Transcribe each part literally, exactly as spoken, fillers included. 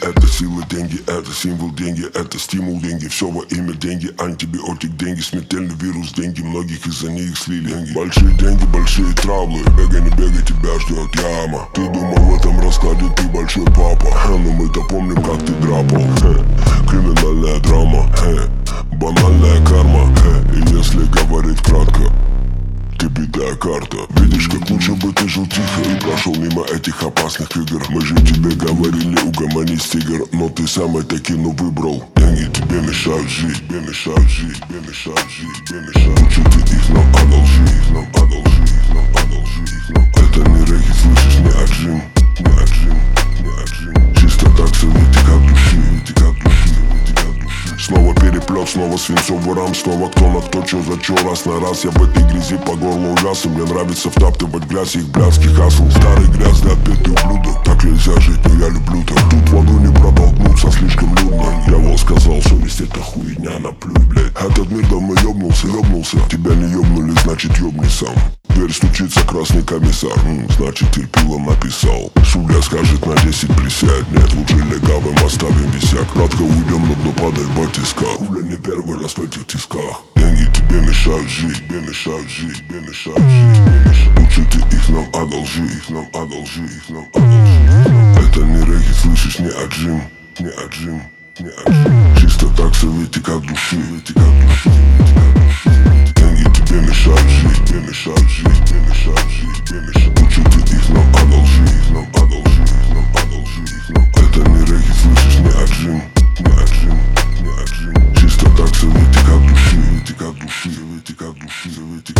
это сила, деньги, это символ, деньги, это стимул, деньги. Все во имя деньги, антибиотик, деньги, смертельный вирус, деньги. Многих из-за них слили деньги. Большие деньги, большие травлы. Бегай, не бегай, тебя ждет яма. Ты думал в этом раскладе, ты большой папа, но мы-то помним, как ты драпал. Криминальная драма, банальная карма. И если говорить кратко, ты битая карта. Видишь, как лучше бы ты жил тихо и прошел мимо этих опасных игр. Мы же тебе говорили, угомонись, тигр, но ты сам это кино выбрал. Деньги тебе мешают жить, тебе мешают жить, тебе мешают жить, тебе мешают. Лучше ты их нам одолжи, их нам одолжи, их нам одолжи, их нам. Это не регги, слышишь, не отжим, не отжим, не отжим. Чисто так все вытек от души, вытек от души, вытек от души. Снова переплет, снова свинцовый рам, снова кто на кто, чё за чё, раз на раз. Я в этой грязи по горлу увяз, и мне нравится втаптывать грязь их блядский хасл. Старый грязный отпетый ублюдок, так нельзя жить, но я люблю так. Тут воду не протолкнуться, слишком людно. Дьявол сказал, совесть это хуйня, наплюй, блядь. Этот мир давно ёбнулся, ёбнулся. Тебя не ёбнули, значит ёбни сам. Дверь стучится, красный комиссар, М, значит терпило написал. Судья скажет на десять присядь, нет, лучше легавым оставим висяк. Кратко уйдем, но дно падает в батисках. Уже не первый раз в этих тисках. Деньги тебе мешают жить, тебе мешают жить, тебе мешают жить, тебе мешают. Лучше ты их нам одолжи, их нам одолжи, их нам одолжи. Это не регги, слышишь, не отжим, не отжим, не отжим. Чисто так все вытек от души, вытек от души, вытек от души. Деньги тебе мешают жить, тебе мешают жить, тебе мешают жить, тебе мешают. Лучше ты их нам одолжи, их нам одолжи, их нам одолжи, их нам. Это не регги, слышишь, не отжим, не отжим, не отжим. Чисто так все вытек от души, вытек от души, вытек от души, вытек.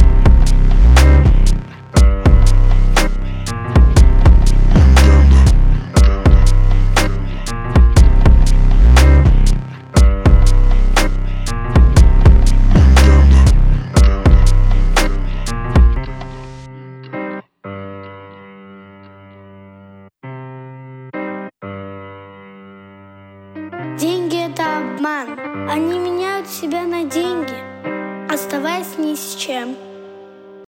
Деньги — это обман. Они меняют себя на деньги, оставаясь ни с чем.